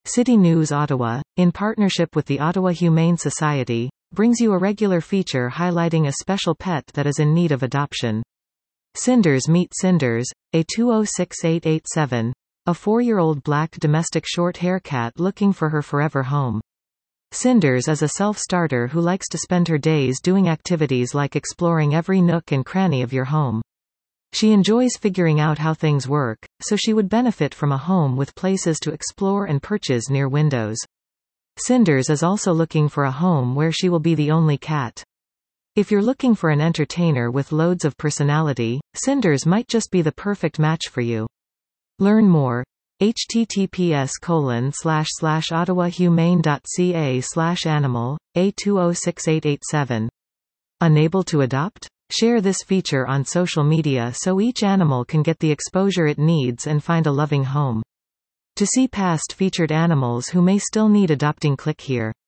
City News Ottawa, in partnership with the Ottawa Humane Society, brings you a regular feature highlighting a special pet that is in need of adoption. Cinders Meet Cinders, A206887, a 4-year-old black domestic short-hair cat looking for her forever home. Cinders is a self-starter who likes to spend her days doing activities like exploring every nook and cranny of your home. She enjoys figuring out how things work, so she would benefit from a home with places to explore and perches near windows. Cinders is also looking for a home where she will be the only cat. If you're looking for an entertainer with loads of personality, Cinders might just be the perfect match for you. Learn more. https://ottawahumane.ca/animal, A206887. Unable to adopt? Share this feature on social media so each animal can get the exposure it needs and find a loving home. To see past featured animals who may still need adopting, click here.